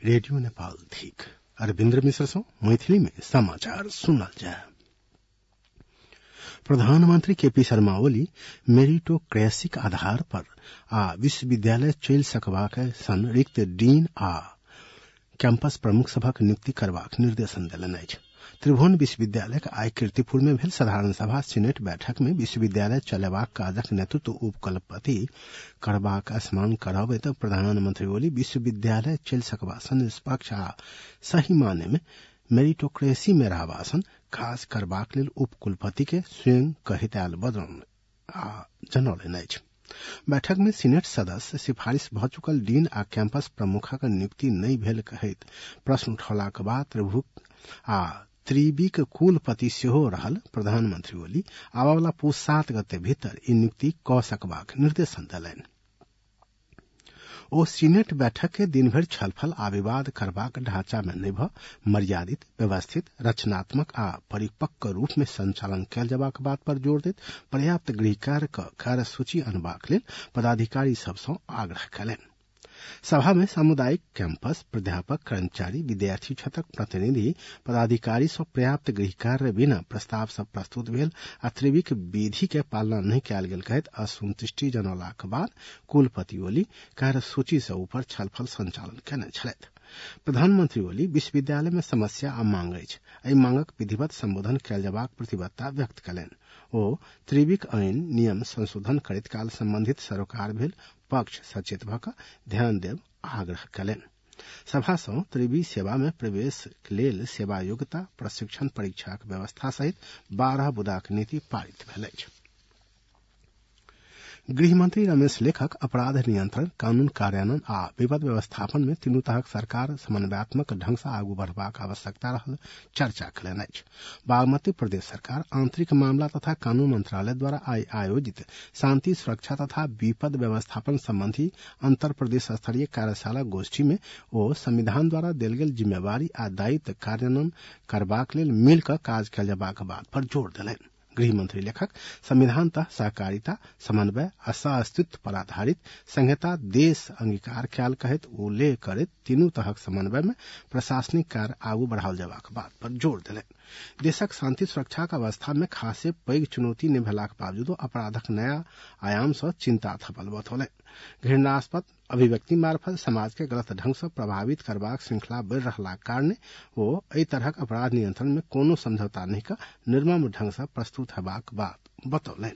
Radio Nepal ठीक अरविन्द्र मिश्र सो मैथिली में समाचार सुनल जाए। प्रधानमंत्री केपी शर्मा ओली मेरिटोक्रेसीक आधार पर विश्वविद्यालय चलि सकबाक सन रिक्त डीन आ कैंपस प्रमुख सभक नियुक्ति करबाक निर्देशन देलनि अछि। त्रिभुवन विश्वविद्यालय आइ कीर्तिपुर में भेल साधारण सभा सीनेट बैठक में विश्वविद्यालय चलेबाक काजक नेतृत्व उपकुलपति करबाक स्मरण करबैत प्रधानमंत्री ओली विश्वविद्यालय चलि सकबा सन निष्पक्ष आ सही माने में मेरिटोक्रेसी में रहबा सन काज करबाक लेल उपकुलपति के स्वयं कहैत आयल बदलौन जनौलनि अछि। बैठक में सीनेट सदस्य सिफारिश भ चुकल डीन आ कैंपस प्रमुखक नियुक्ति नहीं भेल कहैत प्रश्न उठौलाक बाद त्रिवीक कुलपति सेहो रहल प्रधानमंत्री ओली आबयवला पूस 7 गते भीतर ई नियुक्ति क सकबाक निर्देशन देलनि। ओ सीनेट बैठक के दिन भरि छलफल आ विवाद करबाक ढांचा में नहीं भ मर्यादित, व्यवस्थित, रचनात्मक आ परिपक्व रूप में संचालन कयल जबाक बात पर जोर दैत पर्याप्त गृह कार्यसूची अनबाक लेल पदाधिकारी सभ सँ आग्रह कयलनि। सभा में सामुदायिक कैंपस, प्राध्यापक, कर्मचारी, विद्यार्थी क्षेत्रक प्रतिनिधि, पदाधिकारी सँ पर्याप्त गृह कार्य बिना प्रस्ताव सब प्रस्तुत भेल आ त्रिवीक विधि के पालना नहीं कयल गेल कहैत असंतुष्टि जनौलाक बाद कुलपति ओली कार्यसूची से ऊपर छलफल संचालन कयने छलैथ। प्रधानमंत्री ओली विश्वविद्यालय में समस्या आ मांग अछि, एहि मांगक विधिवत संबोधन कयल जबाक प्रतिबद्धता व्यक्त कयलनि। ओ त्रिवीक आईन नियम संशोधन करैत काल संबंधित सरोकार भेल पक्ष सचेत भ क ध्यान देब आग्रह कयलनि। सभा सँ त्रिवी सेवा में प्रवेश लेल सेवा योग्यता प्रशिक्षण परीक्षाक व्यवस्था सहित 12 बुदाक नीति पारित भेल अछि। गृहमंत्री रमेश लेखक अपराध नियंत्रण, कानून कार्यान्वयन आ विपद व्यवस्थापन में तीनू तहक सरकार समन्वयात्मक ढंग से आगू बढ़बाक आवश्यकता रहल चर्चा कयलनि अछि। बागमती प्रदेश सरकार आंतरिक मामला तथा कानून मंत्रालय द्वारा आई आयोजित शांति, सुरक्षा तथा विपद व्यवस्थापन संबंधी अंतर प्रदेश स्तरीय कार्यशाला गोष्ठी में ओ संविधान द्वारा देल गेल जिम्मेवारी आ दायित्व कार्यान्वयन करबाक लेल मिल क काज कयल जबाक बात पर जोर देलनि। गृहमंत्री लेखक संविधान तः सहकारिता, समन्वय आ सह-अस्तित्व पर आधारित संहिता देश अंगीकार कयल कहैत उल्लेख करैत तीनू तहक समन्वय में प्रशासनिक कार्य आगू बढ़ाओल जबाक बात पर जोर देलनि। देशक शांति सुरक्षाक अवस्था में खासे पैघ चुनौती नहि भेलाक बावजूदो अपराधक नया आयाम सँ चिंता थपल बतौलनि। घृणास्पद अभिव्यक्ति मार्फत समाज के गलत ढंग से प्रभावित करबाक श्रृंखला बढ़ि रहलाक कारणे ओ एहि तरहक अपराध नियंत्रण में कोनो समझौता नहि क निर्मम ढंग से प्रस्तुत हेबाक बात बतौलनि।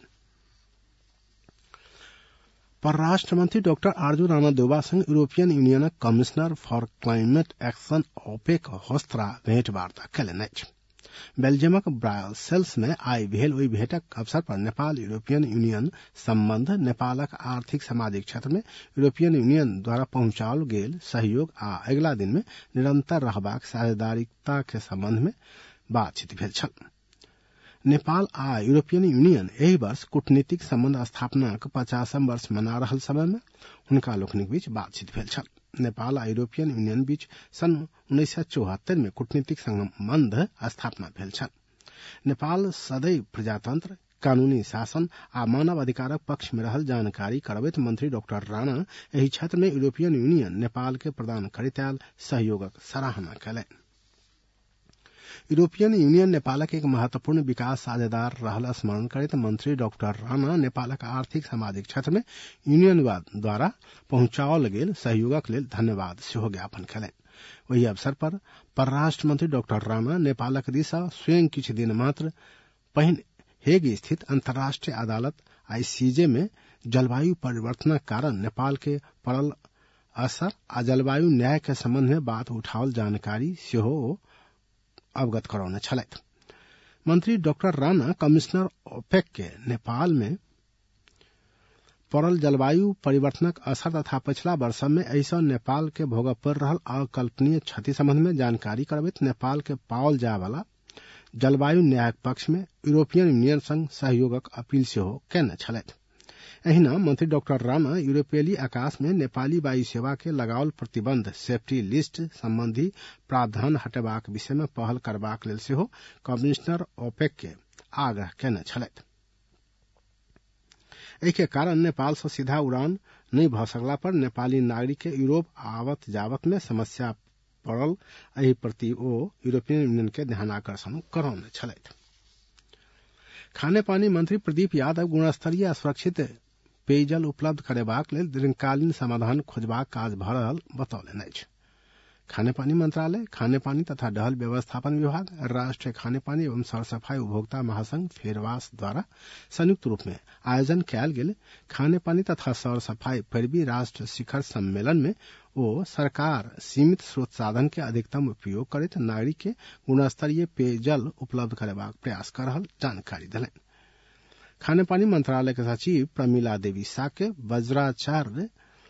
परराष्ट्र मंत्री डॉक्टर आरजू राणा दोबा संग यूरोपियन यूनियनक commissioner for climate action Wopke Hoekstra भेंटवार्ता कयलनि अछि। बेल्जियमक ब्रासेल्स में आई भेल ओहि भेंटक अवसर पर नेपाल यूरोपियन यूनियन संबंध, नेपालक आर्थिक सामाजिक क्षेत्र में यूरोपियन यूनियन द्वारा पहुंचाओल गेल सहयोग आ अगिला दिन में निरंतर रहबाक साझेदारिता के संबंध में बातचीत भेल छल। नेपाल आ यूरोपियन यूनियन एहि वर्ष कूटनीतिक संबंध स्थापनाक 50म वर्ष मना रहल समय में हुनका लोकनिक बीच बातचीत भेल छल। नेपाल आ यूरोपियन यूनियन बीच सन 1974 में कूटनीतिक संबंध स्थापना भेल छल। नेपाल सदैव प्रजातंत्र, कानूनी शासन आ मानव अधिकारक पक्ष में रहल जानकारी करबैत मंत्री डॉक्टर राणा एहि क्षेत्र में यूरोपियन यूनियन नेपाल के प्रदान करैत आयल सहयोगक सराहना कयलनि। यूरोपियन यूनियन नेपालक एक महत्वपूर्ण विकास साझेदार रहल स्मरण करैत मंत्री डॉक्टर राणा नेपालक आर्थिक सामाजिक क्षेत्र में यूनियन द्वारा पहुंचाओल गेल सहयोगक लेल धन्यवाद सेहो ज्ञापन कयलनि। वही अवसर पर परराष्ट्र मंत्री डॉक्टर राणा नेपालक दिशा स्वयं किछु दिन मात्र पहिने हेग स्थित अंतर्राष्ट्रीय अदालत ICJ में जलवायु परिवर्तनक कारण नेपाल के पड़ल असर आ जलवायु न्याय के संबंध में बात उठाओल जानकारी सेहो अवगत करौने छलैथ। मंत्री डॉक्टर राणा कमिश्नर ओपेक के नेपाल में पड़ल जलवायु परिवर्तनक असर तथा पिछला वर्ष में ऐसा नेपाल के भोगऽ पड़ रहल अकल्पनीय क्षति संबंध में जानकारी करबैत नेपाल के पाओल जाय वाला जलवायु न्यायक पक्ष में यूरोपियन यूनियन संग सहयोगक अपील सेहो कयने छलैथ। एहिना मंत्री डॉक्टर राणा यूरोपीय आकाश में नेपाली वायु सेवा के लगाओल प्रतिबंध सेफ्टी लिस्ट संबंधी प्रावधान हटेबाक विषय में पहल करबाक लेल सेहो कमिश्नर ओपेक के आग्रह कयने छलैथ। एहि के कारण नेपाल से सीधा उड़ान नहीं भ सकला पर नेपाली नागरिक के यूरोप आवत जावत में समस्या पड़ल एहि प्रति ओ यूरोपियन यूनियन के ध्यानाकर्षण करौने छलथि। खाने पानी मंत्री प्रदीप यादव गुणस्तरीय आ सुरक्षित पेयजल उपलब्ध करेबाक लेल दीर्घकालीन समाधान खोजबाक काज भ रहल बतौलनि अछि। खाने पानी मंत्रालय, खाने पानी तथा ढल व्यवस्थापन विभाग, राष्ट्रीय खाने पानी एवं सरसफाई उपभोक्ता महासंघ फेरवास द्वारा संयुक्त रूप में आयोजन कयल गेल खाने पानी तथा सरसफाई पैरवी राष्ट्र शिखर सम्मेलन में ओ सरकार सीमित स्रोत साधन के अधिकतम उपयोग करैत नागरिक के गुणस्तरीय पेयजल उपलब्ध करेबाक प्रयास कर रहल जानकारी देलनि। खाने पानी मंत्रालय के सचिव प्रमिला देवी साके वज्राचार्य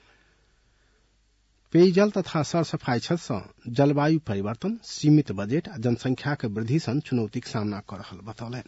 पेयजल तथा सरसफाई क्षेत्र से जलवायु परिवर्तन, सीमित बजट आ जनसंख्या के वृद्धि सन चुनौती के सामना कर रहल बतौलनि।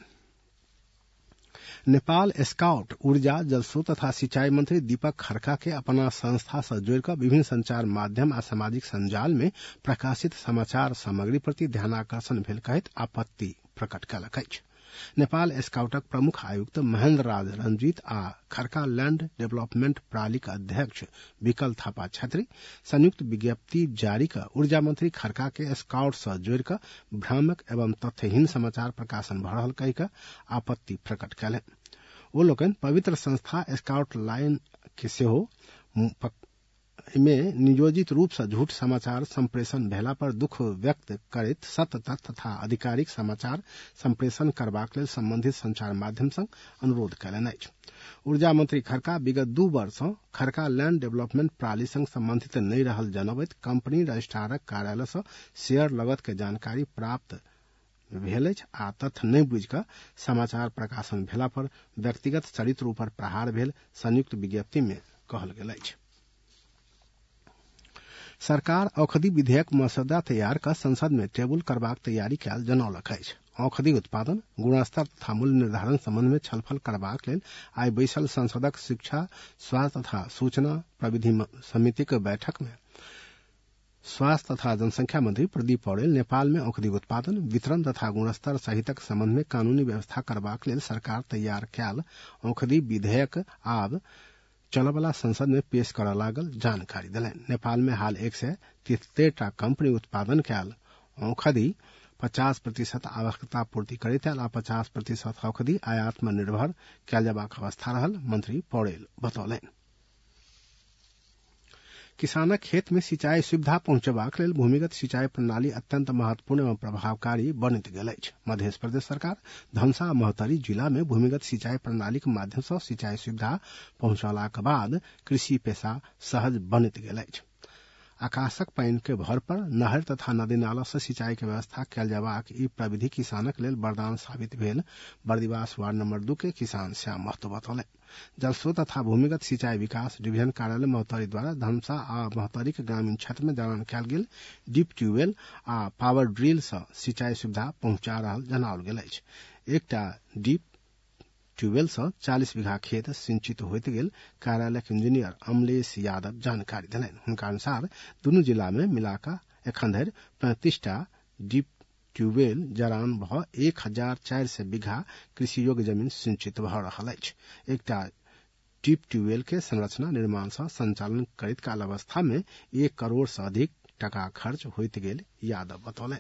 नेपाल स्काउट ऊर्जा, जलस्रोत तथा सिंचाई मंत्री दीपक खड़का के अपना संस्था से जोड़कर विभिन्न संचार माध्यम आ सामाजिक संजाल में प्रकाशित समाचार सामग्री प्रति ध्यानाकर्षण भेल कहैत आपत्ति प्रकट कयलक अछि। नेपाल स्काउटक प्रमुख आयुक्त महेंद्र राज रंजीत आ खड़का लैंड डेवलपमेंट प्रणालीक अध्यक्ष विकल थापा छेत्री संयुक्त विज्ञप्ति जारी कर ऊर्जा मंत्री खड़का के स्काउट से जोड़कर भ्रामक एवं तथ्यहीन समाचार प्रकाशन भ रहल कहिकऽ आपत्ति प्रकट कयलनि। ओ लोकनि पवित्र संस्था स्काउट लाइन के सेहो में नियोजित रूप से झूठ समाचार संप्रेषण भेला पर दुख व्यक्त करैत सत्य तथ्य तथा आधिकारिक समाचार संप्रेषण करबाक लेल संबंधित संचार माध्यम संग अनुरोध कयलनि अछि। ऊर्जा मंत्री खड़का विगत 2 वर्ष सँ खड़का लैंड डेवलपमेंट प्रणाली संग संबंधित नहि रहल जनबैत कंपनी रजिस्ट्रारक कार्यालय सँ शेयर लागत के जानकारी प्राप्त भेल अछि आ तथ्य नहि बुझि कऽ समाचार प्रकाशन भेला पर व्यक्तिगत चरित्र पर प्रहार भेल संयुक्त विज्ञप्ति में कहल गेल अछि। सरकार औषधि विधेयक मसौदा तैयार कर संसद में टेबुल करबाक तैयारी कयल जनौलक अछि। औषधि उत्पादन, गुणस्तर तथा मूल्य निर्धारण संबंध में छलफल करबाक लेल आइ बैसल संसदक शिक्षा, स्वास्थ्य तथा सूचना प्रविधि समिति के बैठक में स्वास्थ्य तथा जनसंख्या मंत्री प्रदीप पौडेल नेपाल में औषधि उत्पादन, वितरण तथा गुणस्तर सहितक संबंध में कानूनी व्यवस्था करबाक लेल सरकार तैयार कयल औषधि विधेयक आब चलबला संसद में पेश करऽ लागल जानकारी देलनि। नेपाल में हाल 173 कंपनी उत्पादन कयल औषधि 50% आवश्यकता पूर्ति करैत आ 50% औषधि आयात में निर्भर कयल जयबाक अवस्था रहल मंत्री पौडेल बतौलनि। किसानक खेत में सिंचाई सुविधा पहुंचबाक लेल भूमिगत सिंचाई प्रणाली अत्यंत महत्वपूर्ण एवं प्रभावकारी बनैत गेल अछि। मध्य प्रदेश सरकार धनुषा आ महोत्तरी जिला में भूमिगत सिंचाई प्रणाली के माध्यम सँ सिंचाई सुविधा पहुंचलाक बाद कृषि पेशा सहज बनैत गेल अछि। आकाशक पानि के भर पर नहर तथा नदी नाला से सिंचाई के व्यवस्था कयल जयबाक ई प्रविधि किसानक लेल वरदान साबित भेल बर्दिवास वार्ड नंबर 2 के किसान श्याम महतो बतौलनि। जलस्रोत तथा भूमिगत सिंचाई विकास डिवीजन कार्यालय महोत्तरी द्वारा धनुषा आ महोत्तरी के ग्रामीण क्षेत्र में जलान कयल गेल डीप ट्यूबवेल आ पावर ड्रिल सँ सिंचाई सुविधा पहुंचा रहल जनाओल गेल अछि। एकटा डीप ट्यूबवेल सँ 40 बीघा खेत सिंचित होइत गेल कार्यालय इंजीनियर अमलेश यादव जानकारी देलनि। हुनका अनुसार दुनू जिला में मिलाकऽ एखन धरि 35टा डीप ट्यूबवेल जरान भ 1400 बीघा कृषि योग्य जमीन सिंचित भ रहल अछि। एकटा डीप ट्यूबवेल के संरचना निर्माण सँ संचालन करैत काल अवस्था में 1 करोड़ से अधिक टका खर्च होइत गेल यादव बतौलनि।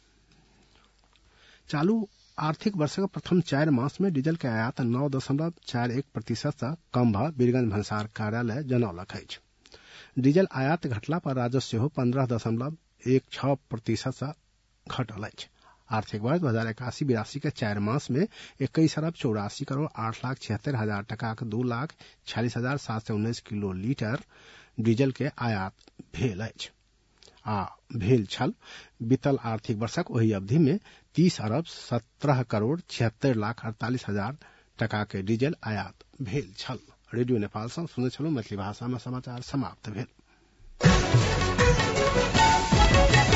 चालू आर्थिक वर्ष के प्रथम 4 मास में डीजल के आयात 9.41% से कम भ वीरगंज भंसार कार्यालय जनौलक अछि। डीजल आयात घटला पर राजस्व सेहो 15.16% से घटल अछि। आर्थिक वर्ष 2081-82 के 4 मास में 21 अरब 84 करोड़ 8 लाख 76 हजार टका के 2 लाख 46,719 किलो लीटर डीजल के आयात भेल अछि आ भेल छल। बीतल आर्थिक वर्षक ओहि अवधि में 30 अरब 17 करोड़ 76 लाख 48 हजार टका के डीजल आयात भेल छल। रेडियो नेपाल सँ सुनै छलहुँ मैथिली भाषा में समाचार समाप्त भेल।